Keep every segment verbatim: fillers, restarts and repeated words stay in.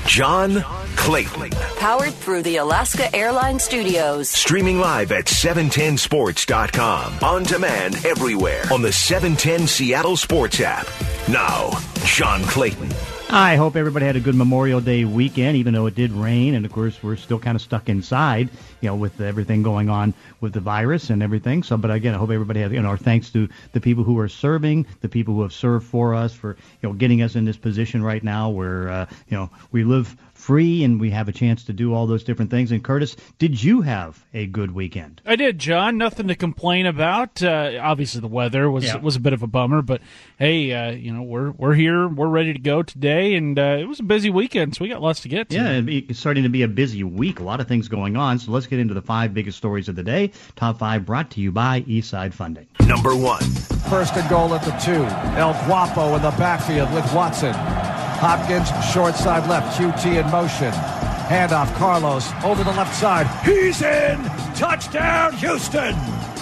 John Clayton. Powered through the Alaska Airlines Studios. Streaming live at seven ten sports dot com. On demand everywhere on the seven ten Seattle Sports app. Now, John Clayton. I hope everybody had a good Memorial Day weekend, even though it did rain. And, of course, we're still kind of stuck inside, you know, with everything going on with the virus and everything. So, but, again, I hope everybody had, you know, our thanks to the people who are serving, the people who have served for us, for, you know, getting us in this position right now where, uh, you know, we live free and we have a chance to do all those different things. And, Curtis, did you have a good weekend? I did, John. Nothing to complain about. Uh, obviously, the weather was yeah. was a bit of a bummer, but hey, uh, you know, we're we're here, we're ready to go today, and uh, it was a busy weekend, so we got lots to get to. Yeah, it's starting to be a busy week. A lot of things going on. So let's get into the five biggest stories of the day. Top five brought to you by Eastside Funding. Number one. First and goal at the two. El Guapo in the backfield with Watson. Hopkins, short side left, Q T in motion. Handoff, Carlos, over the left side. He's in! Touchdown, Houston!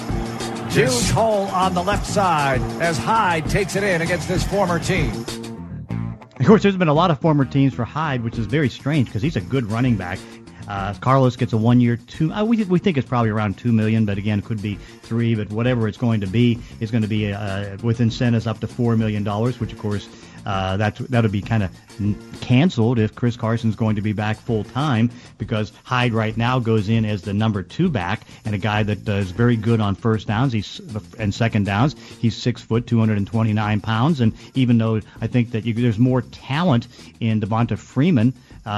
Huge hole on the left side as Hyde takes it in against this former team. Of course, there's been a lot of former teams for Hyde, which is very strange because he's a good running back. Uh, Carlos gets a one-year two. Uh, we we think it's probably around two million, but again, it could be three. But whatever it's going to be, is going to be uh, with incentives up to four million dollars, which of course uh, that that'll be kind of canceled if Chris Carson's going to be back full time, because Hyde right now goes in as the number two back and a guy that uh, is very good on first downs. He's and second downs. He's six foot, two hundred twenty-nine pounds, and even though I think that you, there's more talent in Devonta Freeman.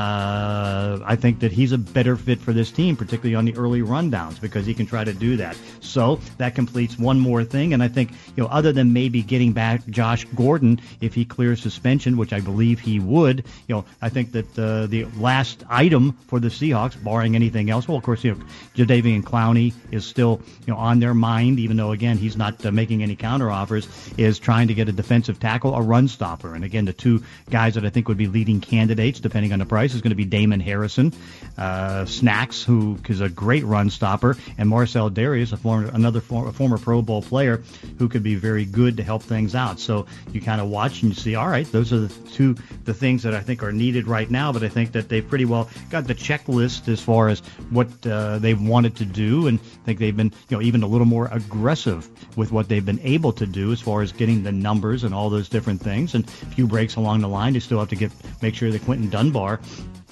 Uh, I think that he's a better fit for this team, particularly on the early rundowns, because he can try to do that. So that completes one more thing, and I think, you know, other than maybe getting back Josh Gordon if he clears suspension, which I believe he would, you know, I think that uh, the last item for the Seahawks, barring anything else, well, of course, you know, Jadeveon Clowney is still, you know, on their mind, even though again he's not uh, making any counteroffers, is trying to get a defensive tackle, a run stopper, and again the two guys that I think would be leading candidates, depending on the price, is going to be Damon Harrison, uh, Snacks, who is a great run stopper, and Marcel Darius, a former, another for, a former Pro Bowl player who could be very good to help things out. So you kind of watch and you see, all right, those are the two the things that I think are needed right now, but I think that they've pretty well got the checklist as far as what uh, they've wanted to do, and I think they've been, you know, even a little more aggressive with what they've been able to do as far as getting the numbers and all those different things. And a few breaks along the line, they still have to get make sure that Quentin Dunbar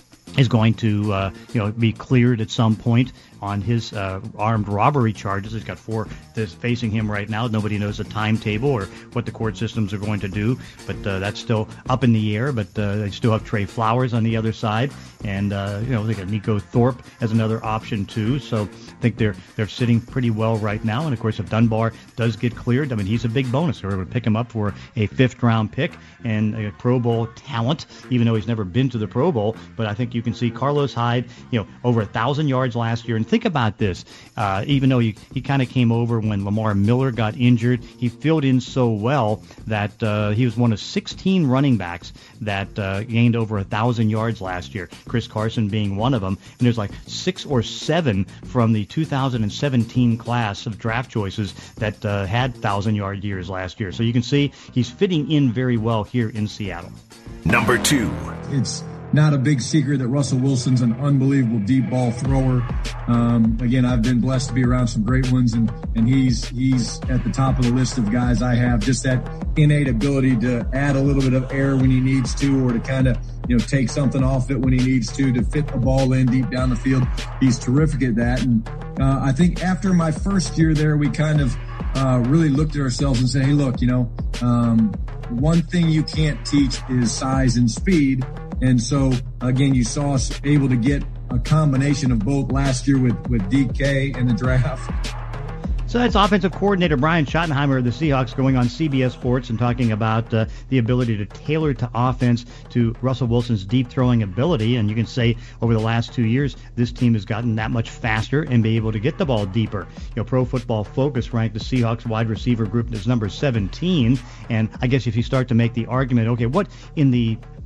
is going to, uh, you know, be cleared at some point on his uh, armed robbery charges. He's got four that's facing him right now. Nobody knows the timetable or what the court systems are going to do, but uh, that's still up in the air. But uh, they still have Trey Flowers on the other side, and uh, you know, they got Nico Thorpe as another option too. So I think they're they're sitting pretty well right now. And of course, if Dunbar does get cleared, I mean, he's a big bonus. We're going to pick him up for a fifth round pick and a Pro Bowl talent, even though he's never been to the Pro Bowl. But I think you can see Carlos Hyde, you know, over a thousand yards last year. And think about this, uh, even though he, he kind of came over when Lamar Miller got injured, he filled in so well that uh, he was one of sixteen running backs that uh, gained over a thousand yards last year, Chris Carson being one of them. And there's like six or seven from the two thousand seventeen class of draft choices that uh, had thousand-yard years last year. So you can see he's fitting in very well here in Seattle. Number two. It's not a big secret that Russell Wilson's an unbelievable deep ball thrower. Um, again, I've been blessed to be around some great ones, and, and he's he's at the top of the list of guys I have. Just that innate ability to add a little bit of air when he needs to, or to kind of, you know, take something off it when he needs to, to fit the ball in deep down the field. He's terrific at that. And uh, I think after my first year there, we kind of uh, really looked at ourselves and said, hey, look, you know, um, one thing you can't teach is size and speed. And so, again, you saw us able to get a combination of both last year with, with D K in the draft. So that's offensive coordinator Brian Schottenheimer of the Seahawks going on C B S Sports and talking about uh, the ability to tailor to offense to Russell Wilson's deep throwing ability. And you can say over the last two years, this team has gotten that much faster and be able to get the ball deeper. You know, Pro Football Focus ranked the Seahawks wide receiver group as number seventeen. And I guess if you start to make the argument, okay, what in the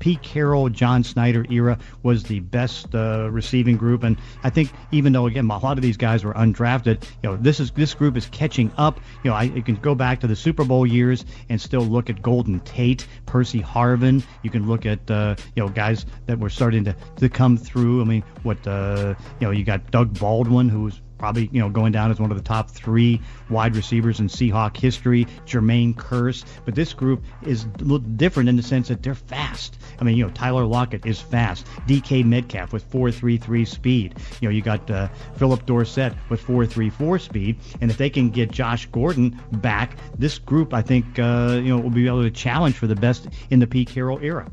Pete Carroll, John Snyder era was the best uh, receiving group, and I think even though again a lot of these guys were undrafted, you know this is this group is catching up. You know, I you can go back to the Super Bowl years and still look at Golden Tate, Percy Harvin. You can look at uh, you know guys that were starting to, to come through. I mean, what uh, you know you got Doug Baldwin, who's probably, you know, going down as one of the top three wide receivers in Seahawk history, Jermaine Kearse. But this group is a little different in the sense that they're fast. I mean, you know, Tyler Lockett is fast. D K Metcalf with four three three speed. You know, you got uh, Philip Dorsett with four three four speed. And if they can get Josh Gordon back, this group, I think, uh, you know, will be able to challenge for the best in the Pete Carroll era.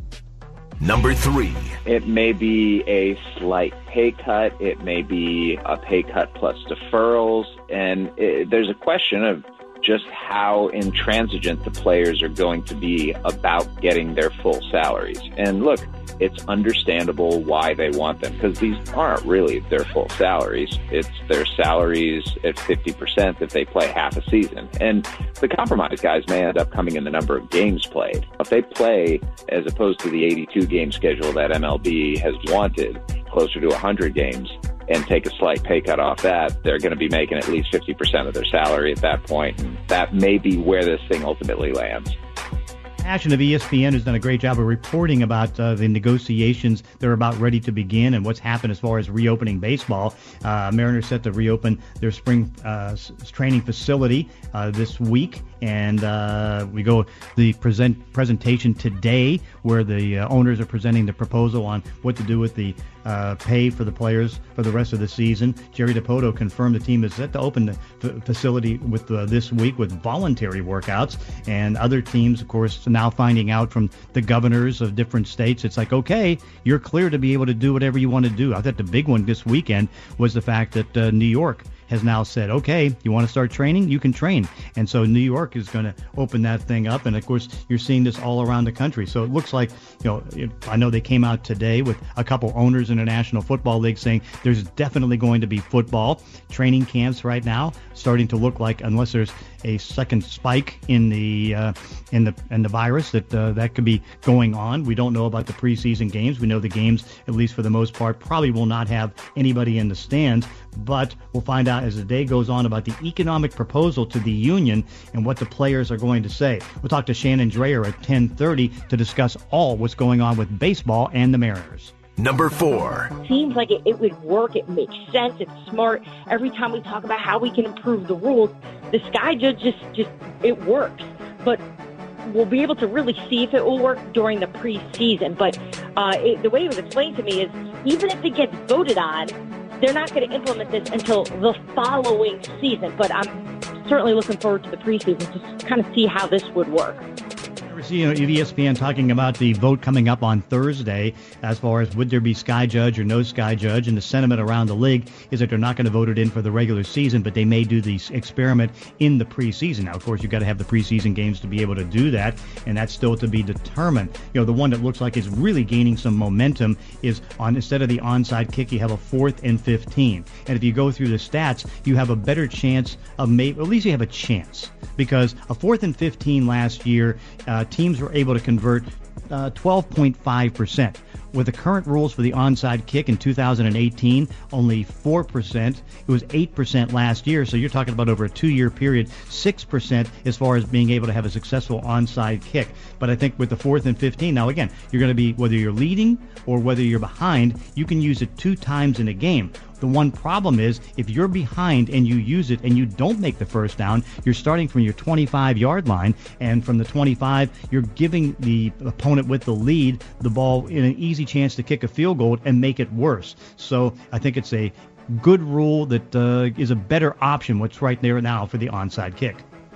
Number three. It may be a slight pay cut. It may be a pay cut plus deferrals. And it, there's a question of just how intransigent the players are going to be about getting their full salaries. And look, it's understandable why they want them, because these aren't really their full salaries. It's their salaries at fifty percent if they play half a season. And the compromise guys may end up coming in the number of games played. If they play, as opposed to the eighty-two game schedule that M L B has wanted, closer to one hundred games, and take a slight pay cut off that, they're going to be making at least fifty percent of their salary at that point. And that may be where this thing ultimately lands. Passion of E S P N has done a great job of reporting about uh, the negotiations that are about ready to begin and what's happened as far as reopening baseball. Uh, Mariners set to reopen their spring uh, training facility uh, this week, and uh, we go the present presentation today where the uh, owners are presenting the proposal on what to do with the uh, pay for the players for the rest of the season. Jerry Dipoto confirmed the team is set to open the f- facility with uh, this week with voluntary workouts, and other teams, of course, now finding out from the governors of different states, it's like, okay, you're clear to be able to do whatever you want to do. I thought the big one this weekend was the fact that uh, New York has now said, okay, you want to start training? You can train. And so New York is going to open that thing up. And, of course, you're seeing this all around the country. So it looks like, you know, it, I know they came out today with a couple owners in the National Football League saying there's definitely going to be football. Training camps right now starting to look like, unless there's a second spike in the uh, in the in the virus, that uh, that could be going on. We don't know about the preseason games. We know the games, at least for the most part, probably will not have anybody in the stands. But we'll find out as the day goes on about the economic proposal to the union and what the players are going to say. We'll talk to Shannon Dreyer at ten thirty to discuss all what's going on with baseball and the Mariners. Number four. Seems like it, it would work. It makes sense. It's smart. Every time we talk about how we can improve the rules, the Sky Judge just, just it works. But we'll be able to really see if it will work during the preseason. But uh, it, the way it was explained to me is even if it gets voted on, they're not going to implement this until the following season. But I'm certainly looking forward to the preseason to kind of see how this would work. You know, E S P N talking about the vote coming up on Thursday as far as would there be Sky Judge or no Sky Judge, and the sentiment around the league is that they're not going to vote it in for the regular season, but they may do the experiment in the preseason. Now, of course, you've got to have the preseason games to be able to do that, and that's still to be determined. You know, the one that looks like is really gaining some momentum is on, instead of the onside kick, you have a fourth and fifteen. And if you go through the stats, you have a better chance of, may, at least you have a chance, because a fourth and fifteen last year, uh, teams were able to convert uh, twelve point five percent. With the current rules for the onside kick in two thousand eighteen, only four percent. It was eight percent last year, so you're talking about over a two-year period, six percent as far as being able to have a successful onside kick. But I think with the fourth and fifteen, now again, you're going to be, whether you're leading or whether you're behind, you can use it two times in a game. The one problem is if you're behind and you use it and you don't make the first down, you're starting from your twenty-five-yard line, and from the twenty-five, you're giving the opponent with the lead the ball in an easy chance to kick a field goal and make it worse. So I think it's a good rule that uh, is a better option, what's right there now for the onside kick.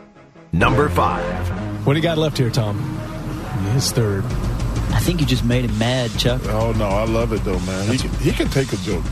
Number five. What do you got left here, Tom? His third. I think you just made him mad, Chuck. Oh, no, I love it, though, man. He can, he can take a joke.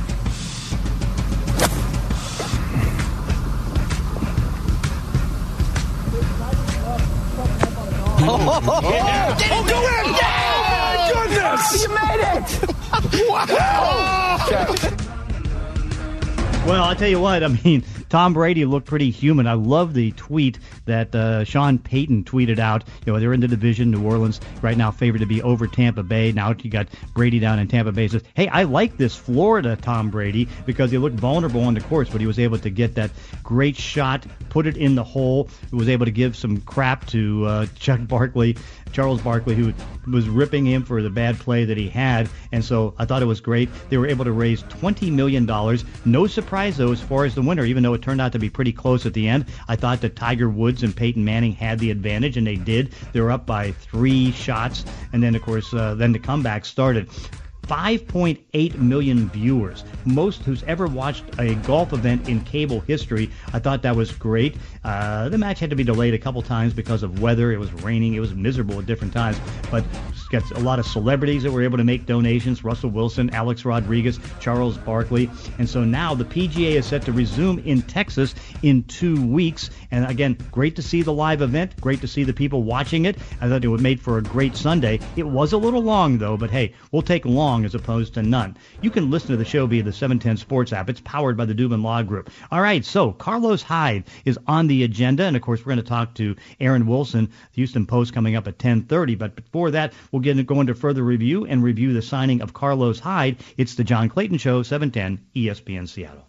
Oh, oh, oh, yeah. oh, go in! Yeah! Oh, my goodness! You made it! Wow! Well, I'll tell you what, I mean, Tom Brady looked pretty human. I love the tweet that uh, Sean Payton tweeted out. You know, they're in the division. New Orleans right now favored to be over Tampa Bay. Now you got Brady down in Tampa Bay. Says, hey, I like this Florida Tom Brady because he looked vulnerable on the course, but he was able to get that great shot, put it in the hole. He was able to give some crap to uh, Chuck Barkley, Charles Barkley, who was ripping him for the bad play that he had. And so I thought it was great. They were able to raise twenty million dollars. No surprise, though, as far as the winner, even though it turned out to be pretty close at the end. I thought that Tiger Woods and Peyton Manning had the advantage, and they did. They were up by three shots. And then, of course, uh, then the comeback started. five point eight million viewers, most who's ever watched a golf event in cable history. I thought that was great. Uh, the match had to be delayed a couple times because of weather. It was raining. It was miserable at different times. But it's got a lot of celebrities that were able to make donations. Russell Wilson, Alex Rodriguez, Charles Barkley. And so now the P G A is set to resume in Texas in two weeks. And again, great to see the live event. Great to see the people watching it. I thought it was made for a great Sunday. It was a little long, though. But hey, we'll take long as opposed to none. You can listen to the show via the seven ten Sports app. It's powered by the Dubin Law Group. All right, so Carlos Hyde is on the agenda, and of course we're going to talk to Aaron Wilson, the Houston Post, coming up at ten thirty. But before that, we'll get go into further review and review the signing of Carlos Hyde. It's the John Clayton Show, seven ten E S P N Seattle.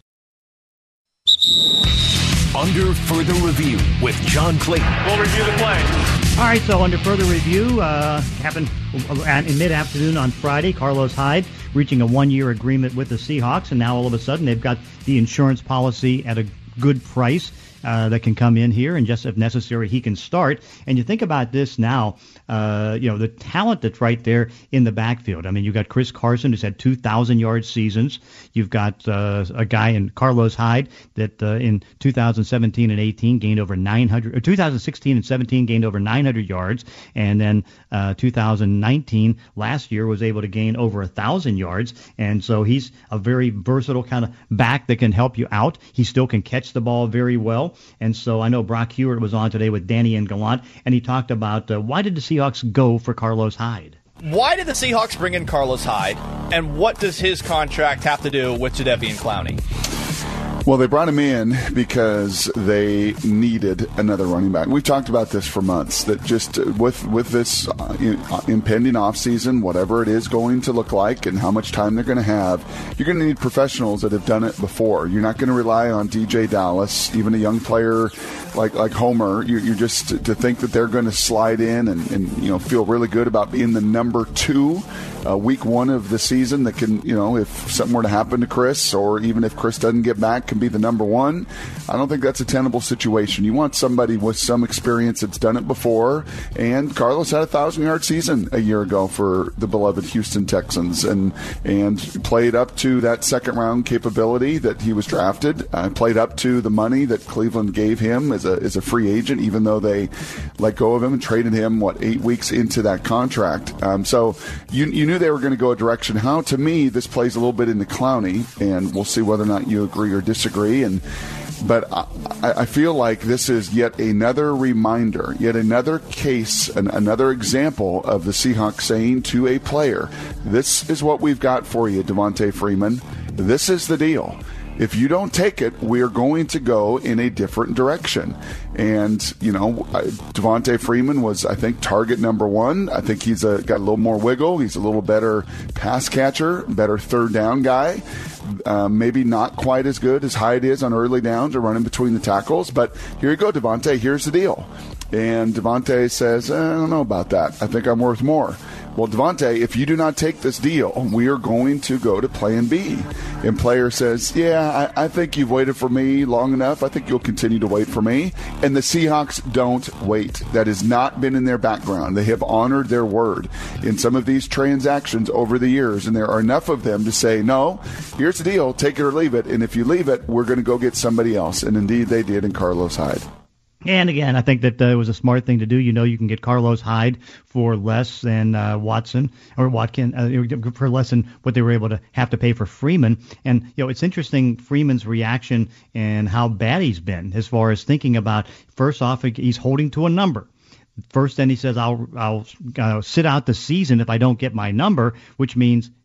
Under further review with John Clayton. We'll review the play. All right, so under further review, uh, happened in mid-afternoon on Friday, Carlos Hyde reaching a one-year agreement with the Seahawks, and now all of a sudden they've got the insurance policy at a good price uh, that can come in here, and just if necessary, he can start. And you think about this now, uh, you know, the talent that's right there in the backfield. I mean, you've got Chris Carson, who's had two thousand yard seasons. You've got uh, a guy in Carlos Hyde that uh, in two thousand seventeen and eighteen gained over nine hundred, or two thousand sixteen and seventeen gained over nine hundred yards, and then uh, two thousand nineteen last year was able to gain over one thousand yards. And so he's a very versatile kind of back that can help you out. He still can catch the ball very well. And so I know Brock Hewitt was on today with Danny and Gallant, and he talked about uh, why did the Seahawks go for Carlos Hyde? Why did the Seahawks bring in Carlos Hyde, and what does his contract have to do with Jadeveon Clowney? Well, they brought him in because they needed another running back. We've talked about this for months, that just with with this uh, impending offseason, whatever it is going to look like and how much time they're going to have, you're going to need professionals that have done it before. You're not going to rely on D J Dallas, even a young player like like Homer. You're, you're just to, to think that they're going to slide in and, and you know feel really good about being the number two uh, week one of the season that can, you know, if something were to happen to Chris, or even if Chris doesn't get back, can be the number one. I don't think that's a tenable situation. You want somebody with some experience that's done it before. And Carlos had a thousand yard season a year ago for the beloved Houston Texans, and and played up to that second round capability that he was drafted. Uh, played up to the money that Cleveland gave him as a as a free agent, even though they let go of him and traded him what eight weeks into that contract. Um, so you you knew they were going to go a direction. How, to me, this plays a little bit into Clowney, and we'll see whether or not you agree or disagree. And but I, I feel like this is yet another reminder, yet another case, an, another example of the Seahawks saying to a player, "This is what we've got for you, Devontae Freeman. This is the deal. If you don't take it, we're going to go in a different direction." And, you know, Devontae Freeman was, I think, target number one. I think he's a, got a little more wiggle. He's a little better pass catcher, better third down guy. Uh, maybe not quite as good as Hyde is on early downs or running between the tackles. But here you go, Devontae. Here's the deal. And Devontae says, I don't know about that. I think I'm worth more. Well, Devontae, if you do not take this deal, we are going to go to plan B. And player says, yeah, I, I think you've waited for me long enough. I think you'll continue to wait for me. And the Seahawks don't wait. That has not been in their background. They have honored their word in some of these transactions over the years. And there are enough of them to say, no, here's the deal. Take it or leave it. And if you leave it, we're going to go get somebody else. And indeed they did in Carlos Hyde. And again, I think that uh, it was a smart thing to do. You know, you can get Carlos Hyde for less than uh, Watson or Watkin, uh, for less than what they were able to have to pay for Freeman. And, you know, it's interesting, Freeman's reaction and how bad he's been as far as thinking about, first off, he's holding to a number. First, then he says, I'll, I'll uh, sit out the season if I don't get my number, which means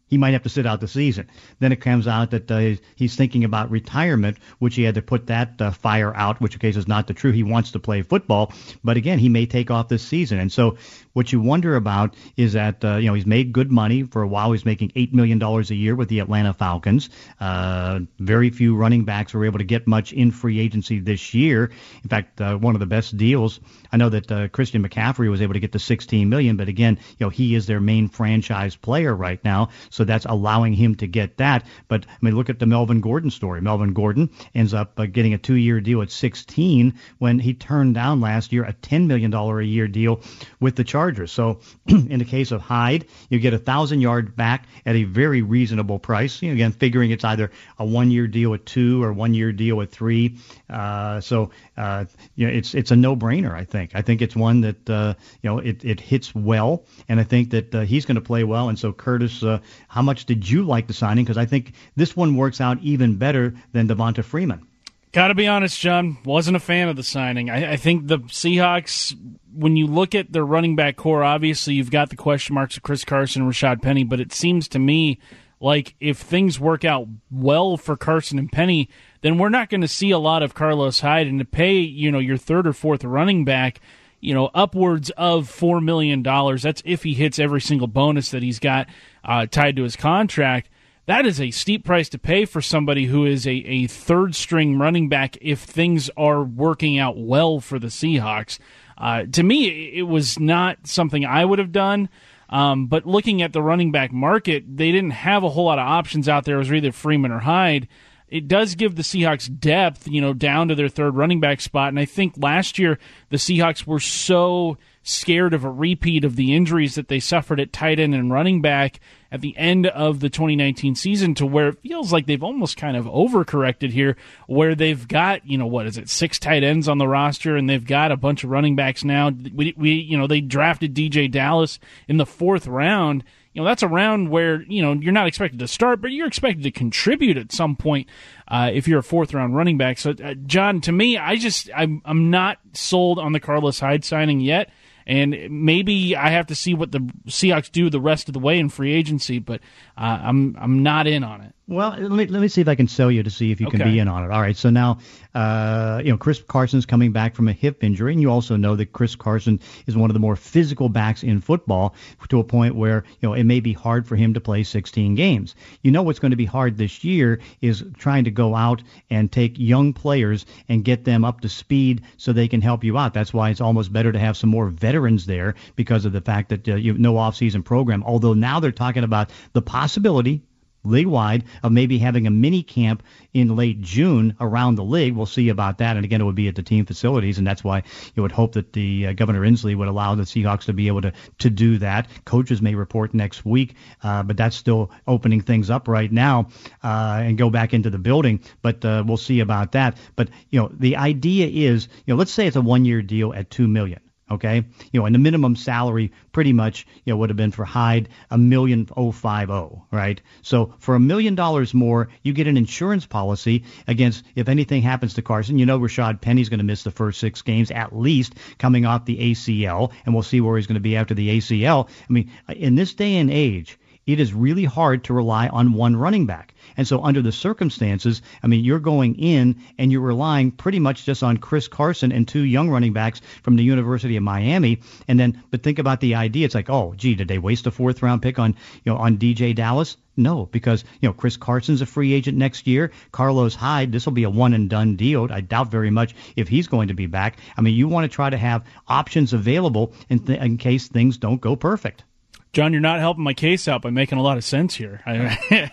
he might have to sit out the season. Then it comes out that uh, he's thinking about retirement, which he had to put that uh, fire out, which in case is not the truth. He wants to play football, but again, he may take off this season. And so what you wonder about is that, uh, you know, he's made good money for a while. He's making eight million dollars a year with the Atlanta Falcons. Uh, very few running backs were able to get much in free agency this year. In fact, uh, one of the best deals, I know that uh, Christian McCaffrey was able to get to sixteen million dollars, but again, you know, he is their main franchise player right now. So that's allowing him to get that. But I mean, look at the Melvin Gordon story. Melvin Gordon ends up uh, getting a two-year deal at sixteen when he turned down last year a ten million dollars a year deal with the Chargers. So in the case of Hyde, you get a thousand yard back at a very reasonable price. You know, again, figuring it's either a one-year deal at two or one-year deal at three. Uh, so uh, you know, it's it's a no-brainer. I think. I think it's one that uh, you know it, it hits well, and I think that uh, he's going to play well. And so Curtis, uh, how much did you like the signing? Because I think this one works out even better than Devonta Freeman. Got to be honest, John, wasn't a fan of the signing. I, I think the Seahawks, when you look at their running back core, obviously you've got the question marks of Chris Carson and Rashad Penny, but it seems to me like if things work out well for Carson and Penny, then we're not going to see a lot of Carlos Hyde. And to pay, you know, your third or fourth running back, you know, upwards of four million dollars, that's if he hits every single bonus that he's got uh, tied to his contract. That is a steep price to pay for somebody who is a, a third-string running back if things are working out well for the Seahawks. Uh, to me, it was not something I would have done, um, but looking at the running back market, they didn't have a whole lot of options out there. It was either Freeman or Hyde. It does give the Seahawks depth, you know, down to their third running back spot, and I think last year the Seahawks were so scared of a repeat of the injuries that they suffered at tight end and running back at the end of the twenty nineteen season to where it feels like they've almost kind of overcorrected here, where they've got, you know, what is it, six tight ends on the roster, and they've got a bunch of running backs now. We, we you know, they drafted D J Dallas in the fourth round. You know, that's a round where, you know, you're not expected to start, but you're expected to contribute at some point uh, if you're a fourth-round running back. So, uh, John, to me, I just, I'm, I'm not sold on the Carlos Hyde signing yet. And maybe I have to see what the Seahawks do the rest of the way in free agency, but uh, I'm I'm not in on it. Well, let me let me see if I can sell you to see if you Okay. can be in on it. All right, so now, uh, you know, Chris Carson's coming back from a hip injury, and you also know that Chris Carson is one of the more physical backs in football to a point where, you know, it may be hard for him to play sixteen games. You know what's going to be hard this year is trying to go out and take young players and get them up to speed so they can help you out. That's why it's almost better to have some more veterans there because of the fact that uh, you have no off-season program, although now they're talking about the possibility league-wide of maybe having a mini camp in late June around the league. We'll see about that. And again, it would be at the team facilities, and that's why you would hope that the uh, Governor Inslee would allow the Seahawks to be able to, to do that. Coaches may report next week, uh, but that's still opening things up right now uh, and go back into the building. But uh, we'll see about that. But, you know, the idea is, you know, let's say it's a one-year deal at two million dollars. Okay, you know, and the minimum salary pretty much, you know, would have been for Hyde a million oh five oh, right? So for a million dollars more, you get an insurance policy against if anything happens to Carson. You know, Rashad Penny's going to miss the first six games at least coming off the A C L, and we'll see where he's going to be after the A C L. I mean, in this day and age, it is really hard to rely on one running back. And so under the circumstances, I mean, you're going in and you're relying pretty much just on Chris Carson and two young running backs from the University of Miami. And then, but think about the idea. It's like, oh, gee, did they waste a fourth round pick on, you know, on D J Dallas? No, because, you know, Chris Carson's a free agent next year. Carlos Hyde, this will be a one and done deal. I doubt very much if he's going to be back. I mean, you want to try to have options available in, th- in case things don't go perfect. John, you're not helping my case out by making a lot of sense here. uh,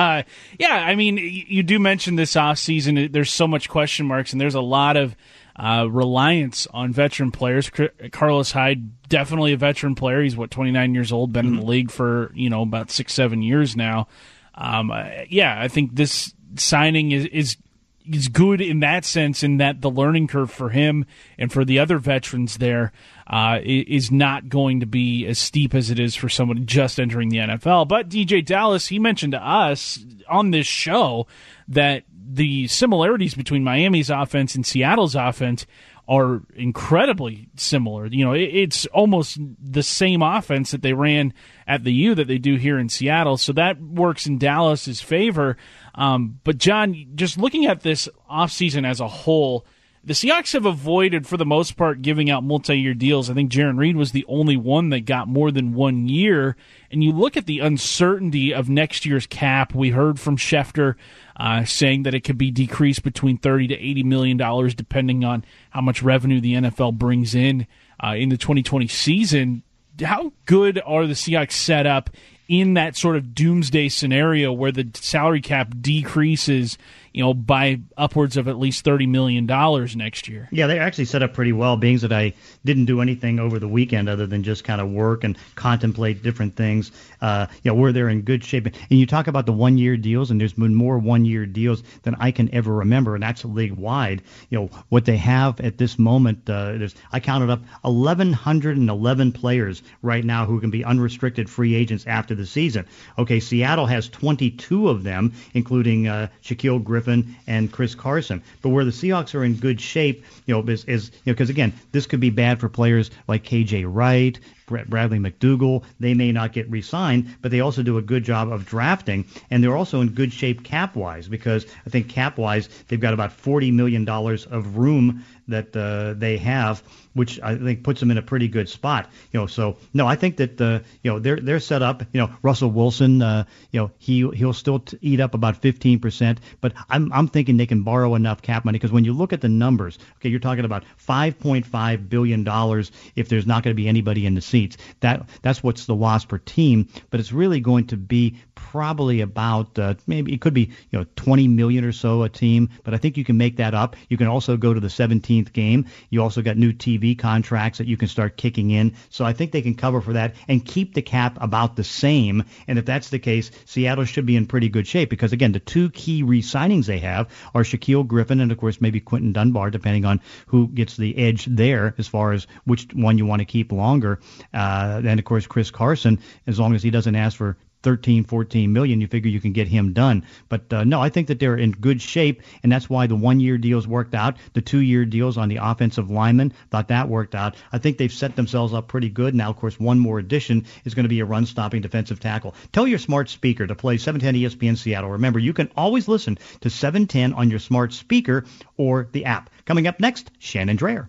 yeah, I mean, you do mention this offseason. There's so much question marks, and there's a lot of uh, reliance on veteran players. Carlos Hyde, definitely a veteran player. He's, what, twenty-nine years old, been mm-hmm. in the league for, you know, about six, seven years now. Um, uh, yeah, I think this signing is, is is good in that sense, in that the learning curve for him and for the other veterans there uh, is not going to be as steep as it is for someone just entering the N F L. But D J Dallas, he mentioned to us on this show that the similarities between Miami's offense and Seattle's offense are incredibly similar. You know, it, it's almost the same offense that they ran at the U that they do here in Seattle, so that works in Dallas's favor. Um, but, John, just looking at this offseason as a whole, the Seahawks have avoided, for the most part, giving out multi-year deals. I think Jarran Reed was the only one that got more than one year. And you look at the uncertainty of next year's cap. We heard from Schefter uh, saying that it could be decreased between thirty to eighty million dollars, depending on how much revenue the N F L brings in uh, in the twenty twenty season. How good are the Seahawks set up in that sort of doomsday scenario where the salary cap decreases, you know, by upwards of at least thirty million dollars next year? Yeah, they're actually set up pretty well, being that I didn't do anything over the weekend other than just kind of work and contemplate different things. Uh, you know, where they're in good shape. And you talk about the one-year deals, and there's been more one-year deals than I can ever remember, and that's league-wide. You know, what they have at this moment, uh, there's, I counted up eleven eleven players right now who can be unrestricted free agents after the season. Okay, Seattle has twenty-two of them, including uh, Shaquille Griffin and Chris Carson. But where the Seahawks are in good shape, you know, is, is you know, because again, this could be bad for players like K J Wright, Bradley McDougall. They may not get re-signed, but they also do a good job of drafting, and they're also in good shape cap-wise, because I think cap-wise they've got about forty million dollars of room that uh, they have, which I think puts them in a pretty good spot. You know, so no, I think that uh, you know they're they're set up. You know, Russell Wilson, uh, you know, he he'll still t- eat up about fifteen percent, but I'm I'm thinking they can borrow enough cap money, because when you look at the numbers, okay, you're talking about five point five billion dollars if there's not going to be anybody in the seats. That that's what's the loss per team, but it's really going to be probably about uh, maybe it could be you know twenty million or so a team, but I think you can make that up. You can also go to the seventeenth game. You also got new T V contracts that you can start kicking in, so I think they can cover for that and keep the cap about the same. And if that's the case, Seattle should be in pretty good shape, because again, the two key re-signings they have are Shaquille Griffin and of course maybe Quentin Dunbar, depending on who gets the edge there as far as which one you want to keep longer. Uh, and of course Chris Carson, as long as he doesn't ask for thirteen, fourteen million, you figure you can get him done. But uh, no, I think that they're in good shape, and that's why the one-year deals worked out. The two-year deals on the offensive linemen, thought that worked out. I think they've set themselves up pretty good. Now, of course, one more addition is going to be a run-stopping defensive tackle. Tell your smart speaker to play seven ten E S P N Seattle. Remember, you can always listen to seven ten on your smart speaker or the app. Coming up next, Shannon Drayer.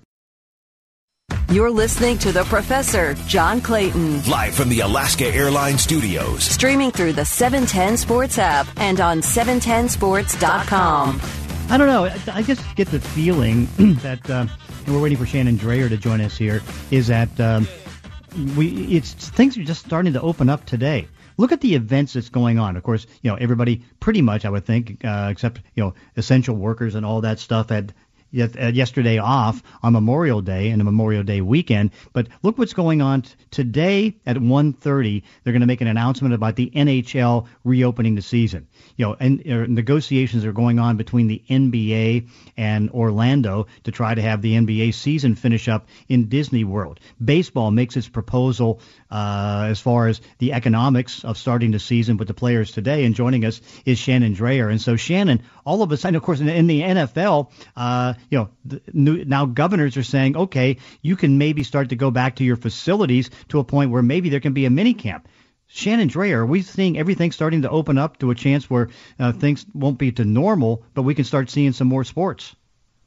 You're listening to The Professor, John Clayton. Live from the Alaska Airlines Studios. Streaming through the seven ten Sports app and on seven ten sports dot com. I don't know. I just get the feeling that uh, we're waiting for Shannon Drayer to join us here. Is that um, we? It's things are just starting to open up today. Look at the events that's going on. Of course, you know everybody pretty much, I would think, uh, except you know essential workers and all that stuff had yesterday off on Memorial Day and a Memorial Day weekend. But look what's going on t- today at one thirty. They're going to make an announcement about the N H L reopening the season. You know, and uh, negotiations are going on between the N B A and Orlando to try to have the N B A season finish up in Disney World. Baseball makes its proposal uh, as far as the economics of starting the season with the players today. And joining us is Shannon Drayer. And so, Shannon, all of a sudden, of course, in, in the N F L, uh, you know, the new, now governors are saying, okay, you can maybe start to go back to your facilities to a point where maybe there can be a mini camp. Shannon Drayer, are we seeing everything starting to open up to a chance where uh, things won't be to normal, but we can start seeing some more sports?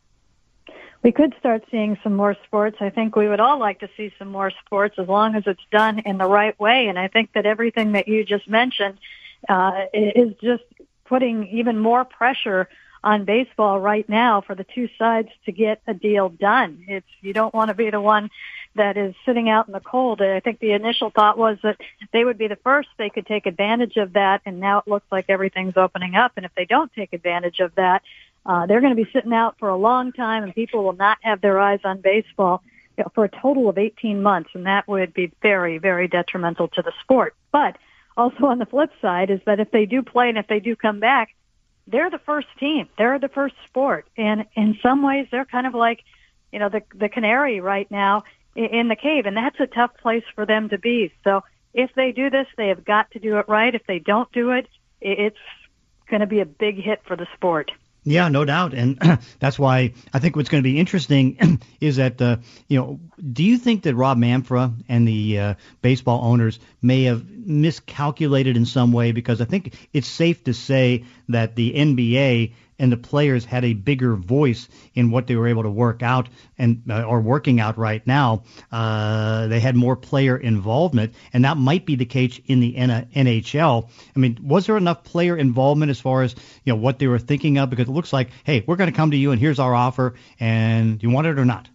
We could start seeing some more sports. I think we would all like to see some more sports as long as it's done in the right way. And I think that everything that you just mentioned uh, is just putting even more pressure on baseball right now for the two sides to get a deal done. It's, you don't want to be the one that is sitting out in the cold. I think the initial thought was that they would be the first. They could take advantage of that, and now it looks like everything's opening up. And if they don't take advantage of that, uh, they're going to be sitting out for a long time, and people will not have their eyes on baseball, you know, for a total of eighteen months, and that would be very, very detrimental to the sport. But also on the flip side is that if they do play and if they do come back, they're the first team. They're the first sport. And in some ways, they're kind of like, you know, the the canary right now in the cave. And that's a tough place for them to be. So if they do this, they have got to do it right. If they don't do it, it's going to be a big hit for the sport. Yeah, no doubt, and that's why I think what's going to be interesting is that uh, you know, do you think that Rob Manfra and the uh, baseball owners may have miscalculated in some way? Because I think it's safe to say that the N B A and the players had a bigger voice in what they were able to work out and uh, are working out right now. Uh, they had more player involvement, and that might be the case in the N H L. I mean, was there enough player involvement as far as, you know, what they were thinking of? Because it looks like, hey, we're going to come to you and here's our offer, and do you want it or not?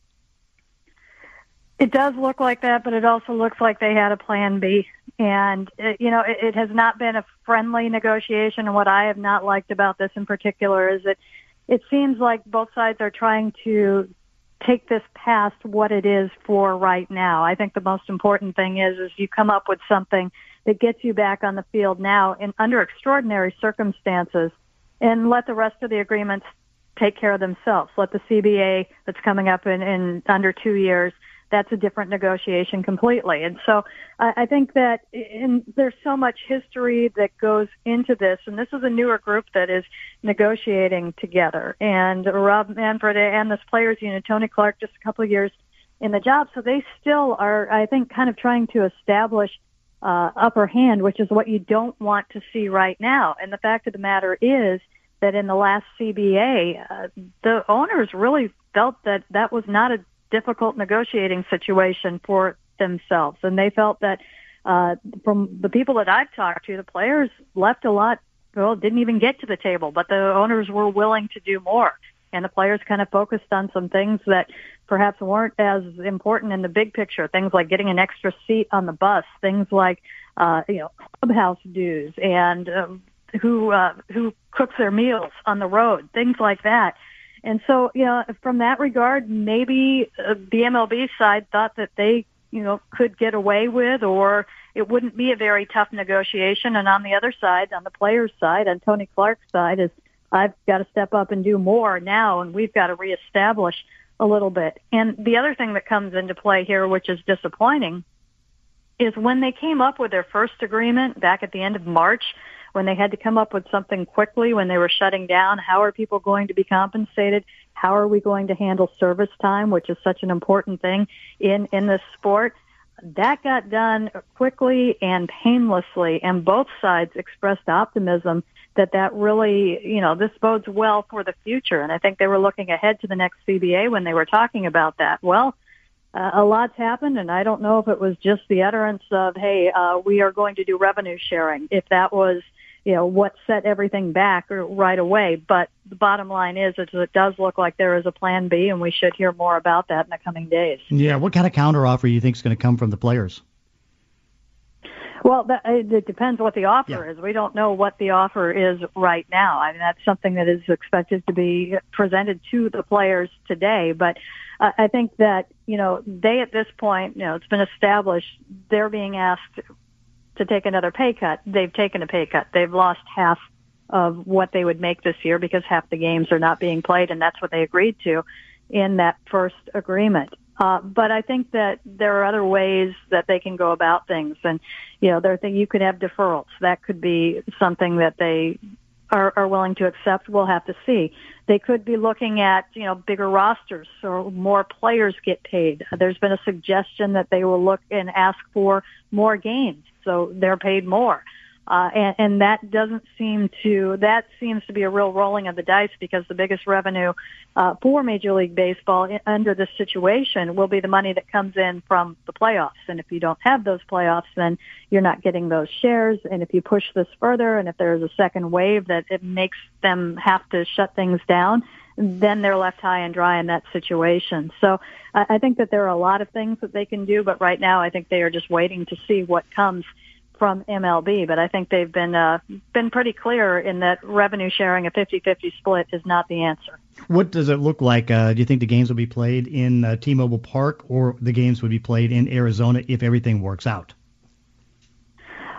It does look like that, but it also looks like they had a plan B. And, it, you know, it, it has not been a friendly negotiation. And what I have not liked about this in particular is that it seems like both sides are trying to take this past what it is for right now. I think the most important thing is, is you come up with something that gets you back on the field now in under extraordinary circumstances, and let the rest of the agreements take care of themselves. Let the C B A that's coming up in, in under two years, that's a different negotiation completely. And so I, I think that in, there's so much history that goes into this, and this is a newer group that is negotiating together. And Rob Manfred and this players union, Tony Clark, just a couple of years in the job, so they still are, I think, kind of trying to establish uh, upper hand, which is what you don't want to see right now. And the fact of the matter is that in the last C B A, uh, the owners really felt that that was not a difficult negotiating situation for themselves. And they felt that uh, from the people that I've talked to, the players left a lot, well, didn't even get to the table, but the owners were willing to do more. And the players kind of focused on some things that perhaps weren't as important in the big picture, things like getting an extra seat on the bus, things like, uh, you know, clubhouse dues and uh, who, uh, who cooks their meals on the road, things like that. And so, you know, from that regard, maybe uh, the M L B side thought that they, you know, could get away with, or it wouldn't be a very tough negotiation. And on the other side, on the players' side, on Tony Clark's side, is I've got to step up and do more now, and we've got to reestablish a little bit. And the other thing that comes into play here, which is disappointing, is when they came up with their first agreement back at the end of March, when they had to come up with something quickly, when they were shutting down, how are people going to be compensated? How are we going to handle service time, which is such an important thing in, in this sport? That got done quickly and painlessly, and both sides expressed optimism that that really, you know, this bodes well for the future. And I think they were looking ahead to the next C B A when they were talking about that. Well, uh, a lot's happened, and I don't know if it was just the utterance of, hey, uh, we are going to do revenue sharing, if that was, you know, what set everything back right away. But the bottom line is, is it does look like there is a plan B, and we should hear more about that in the coming days. Yeah, what kind of counteroffer do you think is going to come from the players? Well, that, it depends what the offer yeah. is. We don't know what the offer is right now. I mean, that's something that is expected to be presented to the players today. But uh, I think that, you know, they at this point, you know, it's been established, they're being asked to take another pay cut. They've taken a pay cut. They've lost half of what they would make this year because half the games are not being played, and that's what they agreed to in that first agreement. Uh, but I think that there are other ways that they can go about things. And, you know, there you could have deferrals. That could be something that they are, are willing to accept. We'll have to see. They could be looking at, you know, bigger rosters so more players get paid. There's been a suggestion that they will look and ask for more games, so they're paid more. Uh, and, and that doesn't seem to, that seems to be a real rolling of the dice, because the biggest revenue uh, for Major League Baseball in, under this situation will be the money that comes in from the playoffs. And if you don't have those playoffs, then you're not getting those shares. And if you push this further, and if there's a second wave that it makes them have to shut things down, then they're left high and dry in that situation. So I, I think that there are a lot of things that they can do, but right now I think they are just waiting to see what comes from M L B. But I think they've been uh, been pretty clear in that revenue sharing, a fifty-fifty split, is not the answer. What does it look like? Uh, do you think the games will be played in uh, T-Mobile Park, or the games would be played in Arizona if everything works out?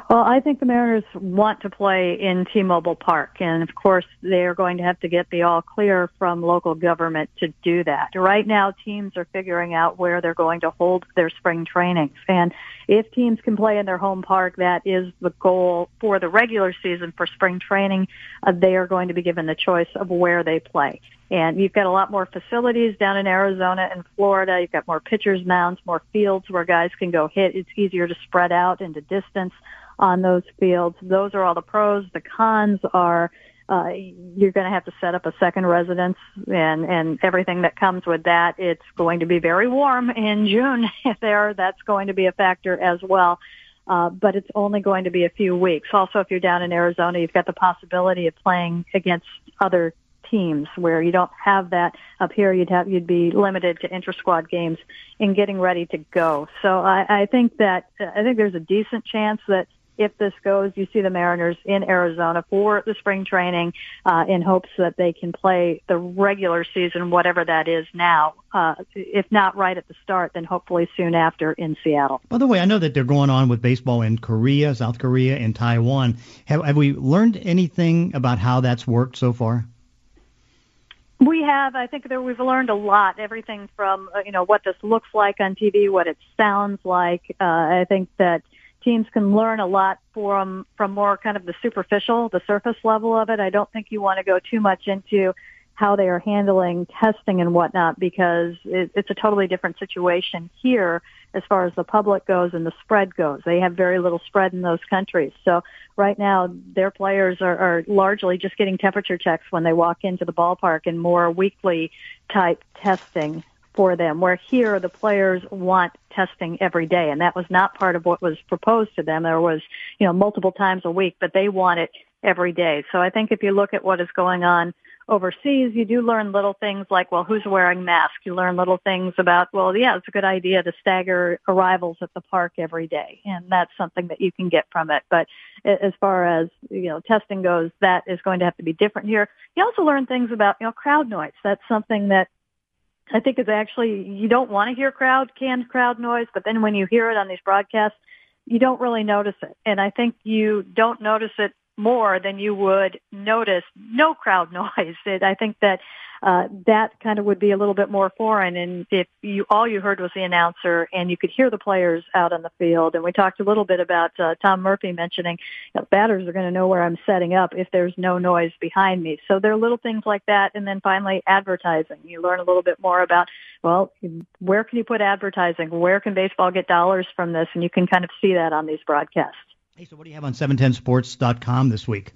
Well, I think the Mariners want to play in T-Mobile Park, and of course they're going to have to get the all clear from local government to do that. Right now, teams are figuring out where they're going to hold their spring trainings, and if teams can play in their home park, that is the goal for the regular season. For spring training, uh, they are going to be given the choice of where they play. And you've got a lot more facilities down in Arizona and Florida. You've got more pitchers' mounds, more fields where guys can go hit. It's easier to spread out into distance on those fields. Those are all the pros. The cons are uh, you're going to have to set up a second residence and, and everything that comes with that. It's going to be very warm in June there. That's going to be a factor as well. Uh, but it's only going to be a few weeks. Also, if you're down in Arizona, you've got the possibility of playing against other teams where you don't have that up here. You'd have, you'd be limited to inter-squad games in getting ready to go. So I, I think that, I think there's a decent chance that if this goes, you see the Mariners in Arizona for the spring training uh, in hopes that they can play the regular season, whatever that is now. Uh, if not right at the start, then hopefully soon after in Seattle. By the way, I know that they're going on with baseball in Korea, South Korea, and Taiwan. Have, have we learned anything about how that's worked so far? We have. I think that we've learned a lot. Everything from, uh, you know, what this looks like on T V, what it sounds like. Uh, I think that teams can learn a lot from from more kind of the superficial, the surface level of it. I don't think you want to go too much into how they are handling testing and whatnot, because it, it's a totally different situation here as far as the public goes and the spread goes. They have very little spread in those countries. So right now their players are, are largely just getting temperature checks when they walk into the ballpark and more weekly type testing for them, where here the players want testing every day, and that was not part of what was proposed to them. There was, you know, multiple times a week, but they want it every day. So I think if you look at what is going on overseas, you do learn little things like, well, who's wearing masks? You learn little things about, well, yeah, it's a good idea to stagger arrivals at the park every day, and that's something that you can get from it. But as far as, you know, testing goes, that is going to have to be different here. You also learn things about, you know, crowd noise. That's something that I think is actually, you don't want to hear crowd, canned crowd noise, but then when you hear it on these broadcasts, you don't really notice it. And I think you don't notice it more than you would notice no crowd noise. It, I think that uh, that kind of would be a little bit more foreign. And if you all you heard was the announcer and you could hear the players out on the field, and we talked a little bit about uh, Tom Murphy mentioning, you know, batters are going to know where I'm setting up if there's no noise behind me. So there are little things like that. And then finally, advertising. You learn a little bit more about, well, where can you put advertising? Where can baseball get dollars from this? And you can kind of see that on these broadcasts. Hey, so what do you have on seven ten sports dot com this week?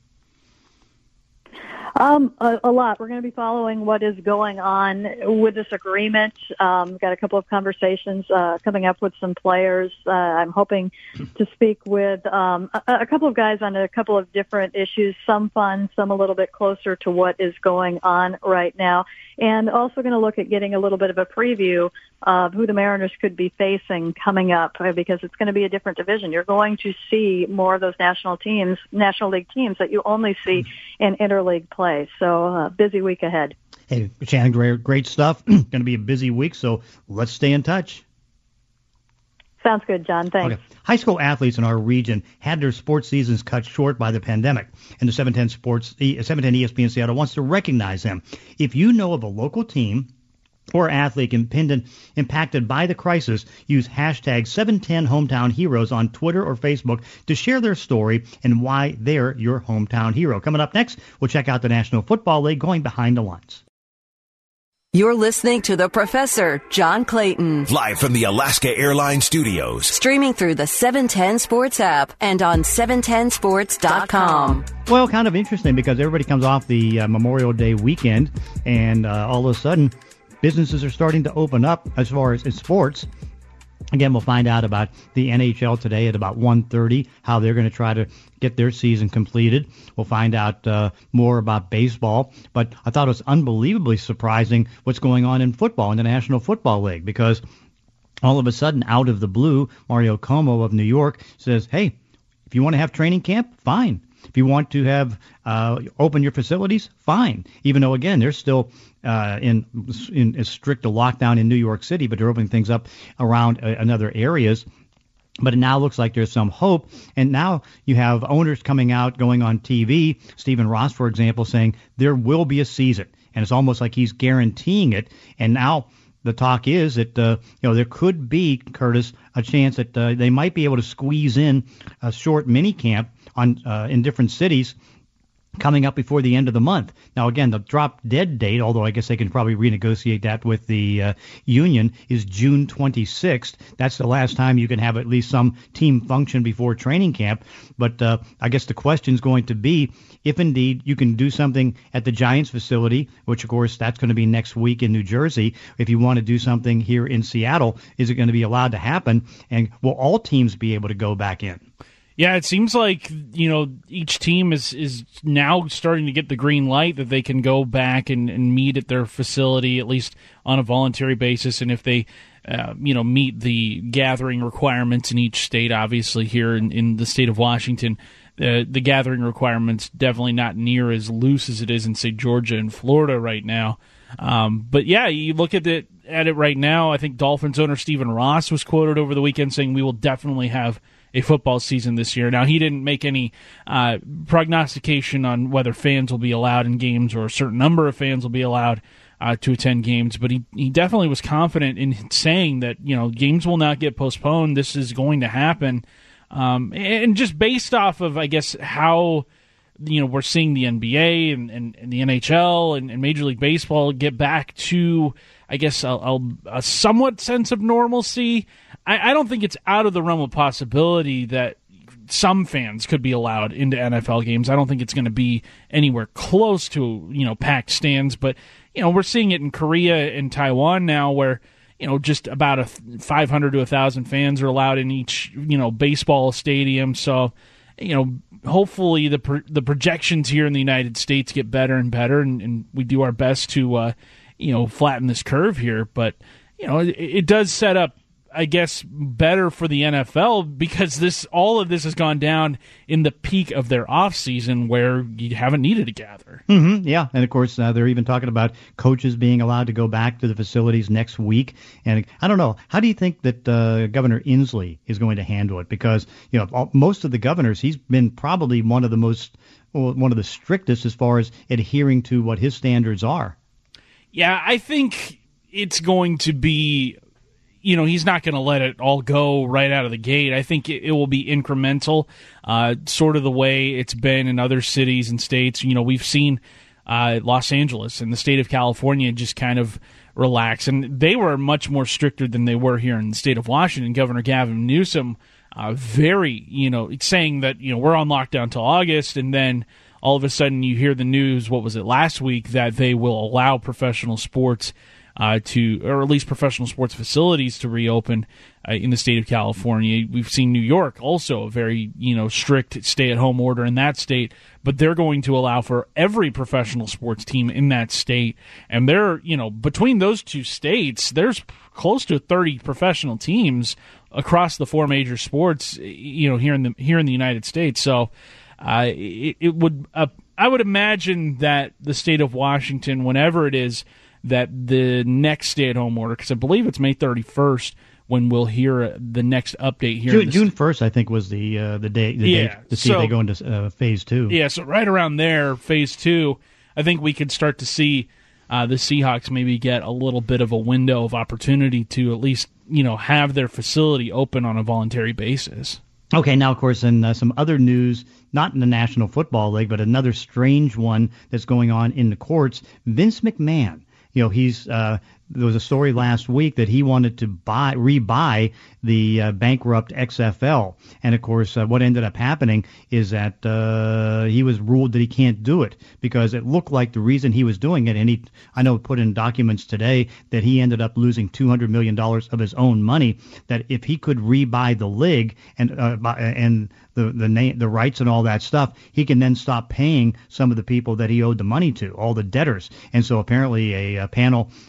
Um, a, a lot. We're going to be following what is going on with this agreement. Um, we've got a couple of conversations uh, coming up with some players. Uh, I'm hoping to speak with um, a, a couple of guys on a couple of different issues, some fun, some a little bit closer to what is going on right now. And also going to look at getting a little bit of a preview of who the Mariners could be facing coming up, because it's going to be a different division. You're going to see more of those national teams, National League teams that you only see in interleague play. So uh, busy week ahead. Hey, Shannon, great, great stuff. Going to be a busy week, so let's stay in touch. Sounds good, John. Thanks. Okay. High school athletes in our region had their sports seasons cut short by the pandemic, and the seven ten Sports, seven ten E S P N Seattle wants to recognize them. If you know of a local team or athlete impacted by the crisis, use hashtag seven ten hometown heroes on Twitter or Facebook to share their story and why they're your hometown hero. Coming up next, we'll check out the National Football League going behind the lines. You're listening to The Professor, John Clayton. Live from the Alaska Airlines Studios. Streaming through the seven ten Sports app and on seven ten sports dot com. Well, kind of interesting because everybody comes off the uh, Memorial Day weekend, and uh, all of a sudden, businesses are starting to open up as far as in sports. Again, we'll find out about the N H L today at about one thirty, how they're going to try to get their season completed. We'll find out uh, more about baseball. But I thought it was unbelievably surprising what's going on in football in the National Football League, because all of a sudden, out of the blue, Mario Cuomo of New York says, hey, if you want to have training camp, fine. If you want to have uh, open your facilities, fine. Even though, again, they're still uh, in in as strict a lockdown in New York City, but they're opening things up around uh, in other areas. But it now looks like there's some hope, and now you have owners coming out, going on T V, Stephen Ross, for example, saying there will be a season, and it's almost like he's guaranteeing it. And now the talk is that uh, you know there could be, Curtis, a chance that uh, they might be able to squeeze in a short mini camp on uh, in different cities coming up before the end of the month. Now, again, the drop dead date, although I guess they can probably renegotiate that with the uh, union, is June twenty-sixth. That's the last time you can have at least some team function before training camp. But uh, I guess the question is going to be if indeed you can do something at the Giants facility, which, of course, that's going to be next week in New Jersey. If you want to do something here in Seattle, is it going to be allowed to happen? And will all teams be able to go back in? Yeah, it seems like, you know, each team is, is now starting to get the green light that they can go back and, and meet at their facility, at least on a voluntary basis. And if they, uh, you know, meet the gathering requirements in each state, obviously here in, in the state of Washington, uh, the gathering requirements definitely not near as loose as it is in, say, Georgia and Florida right now. Um, but, yeah, you look at it, at it right now, I think Dolphins owner Stephen Ross was quoted over the weekend saying we will definitely have a football season this year. Now, he didn't make any uh, prognostication on whether fans will be allowed in games or a certain number of fans will be allowed uh, to attend games, but he, he definitely was confident in saying that, you know, games will not get postponed. This is going to happen. Um, and just based off of, I guess, how, you know, we're seeing the N B A and, and, and the N H L and, and Major League Baseball get back to, I guess, a, a, a somewhat sense of normalcy. I, I don't think it's out of the realm of possibility that some fans could be allowed into N F L games. I don't think it's going to be anywhere close to, you know, packed stands. But, you know, we're seeing it in Korea and Taiwan now where, you know, just about a five hundred to one thousand fans are allowed in each, you know, baseball stadium. So, you know, hopefully the pro- the projections here in the United States get better and better, and, and we do our best to, uh, you know, flatten this curve here. But, you know, it, it does set up, I guess, better for the N F L because this all of this has gone down in the peak of their off season where you haven't needed to gather. Mm-hmm, yeah, and of course uh, they're even talking about coaches being allowed to go back to the facilities next week. And I don't know, how do you think that uh, Governor Inslee is going to handle it? Because you know all, most of the governors, he's been probably one of the most well, one of the strictest as far as adhering to what his standards are. Yeah, I think it's going to be. You know, he's not going to let it all go right out of the gate. I think it, it will be incremental, uh, sort of the way it's been in other cities and states. You know, we've seen uh, Los Angeles and the state of California just kind of relax, and they were much more stricter than they were here in the state of Washington. Governor Gavin Newsom, uh, very, you know, saying that, you know, we're on lockdown till August, and then all of a sudden you hear the news, what was it, last week, that they will allow professional sports Uh, to, or at least professional sports facilities to reopen uh, in the state of California. We've seen New York also a very, you know, strict stay-at-home order in that state, but they're going to allow for every professional sports team in that state. And they're, you know, between those two states, there's close to thirty professional teams across the four major sports, you know, here in the here in the United States. So uh, it, it would, uh, I would imagine that the state of Washington, whenever it is that the next stay-at-home order, because I believe it's May thirty-first when we'll hear the next update here. June, June first, I think, was the uh, the day the yeah, date to see so, if they go into uh, phase two. Yeah, so right around there, phase two, I think we could start to see uh, the Seahawks maybe get a little bit of a window of opportunity to at least, you know, have their facility open on a voluntary basis. Okay, now, of course, in uh, some other news, not in the National Football League, but another strange one that's going on in the courts, Vince McMahon. You know, he's uh, there was a story last week that he wanted to buy, rebuy the uh, bankrupt X F L, and of course, uh, what ended up happening is that uh, he was ruled that he can't do it because it looked like the reason he was doing it, and he, I know, put in documents today that he ended up losing two hundred million dollars of his own money. That if he could rebuy the league and uh, and the the name, the rights and all that stuff, he can then stop paying some of the people that he owed the money to, all the debtors. And so apparently a, a panel came in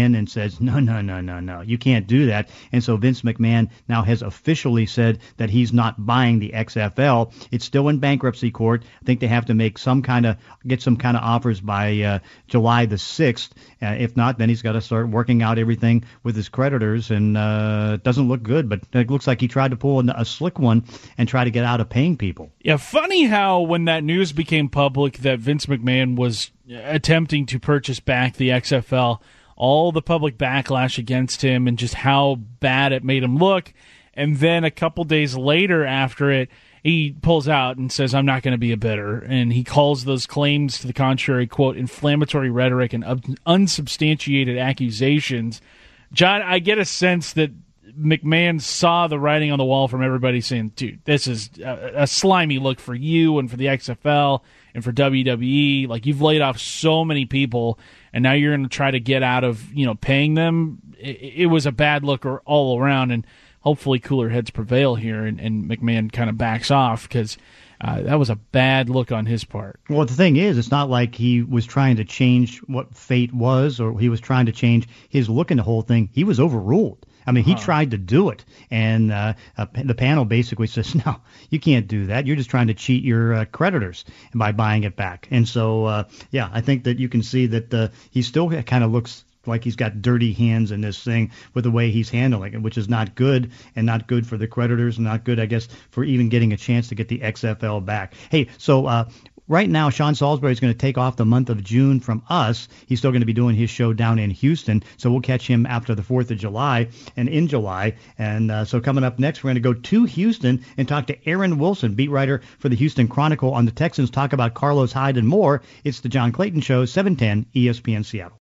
in and says, no, no, no, no, no, you can't do that. And so Vince McMahon now has officially said that he's not buying the X F L. It's still in bankruptcy court. I think they have to make some kind of, get some kind of offers by uh, July the sixth. Uh, if not, then he's got to start working out everything with his creditors, and uh, it doesn't look good. But it looks like he tried to pull a slick one and try to get out of paying people. Yeah, funny how when that news became public that Vince McMahon was attempting to purchase back the X F L, all the public backlash against him and just how bad it made him look. And then a couple days later after it, he pulls out and says, I'm not going to be a bidder. And he calls those claims to the contrary, quote, inflammatory rhetoric and unsubstantiated accusations. John, I get a sense that McMahon saw the writing on the wall from everybody saying, dude, this is a, a slimy look for you and for the X F L and for W W E. Like, you've laid off so many people, and now you're going to try to get out of, you know, paying them. It, it was a bad look all around, and hopefully cooler heads prevail here, and, and McMahon kind of backs off, because uh, that was a bad look on his part. Well, the thing is, it's not like he was trying to change what fate was, or he was trying to change his look in the whole thing. He was overruled. I mean, he huh. tried to do it, and uh, uh, the panel basically says, no, you can't do that. You're just trying to cheat your uh, creditors by buying it back. And so, uh, yeah, I think that you can see that uh, he still kind of looks like he's got dirty hands in this thing with the way he's handling it, which is not good, and not good for the creditors, and not good, I guess, for even getting a chance to get the X F L back. Hey, so uh, right now, Sean Salisbury is going to take off the month of June from us. He's still going to be doing his show down in Houston, so we'll catch him after the fourth of July and in July. And uh, so coming up next, we're going to go to Houston and talk to Aaron Wilson, beat writer for the Houston Chronicle on the Texans, talk about Carlos Hyde and more. It's the John Clayton Show, seven ten E S P N Seattle.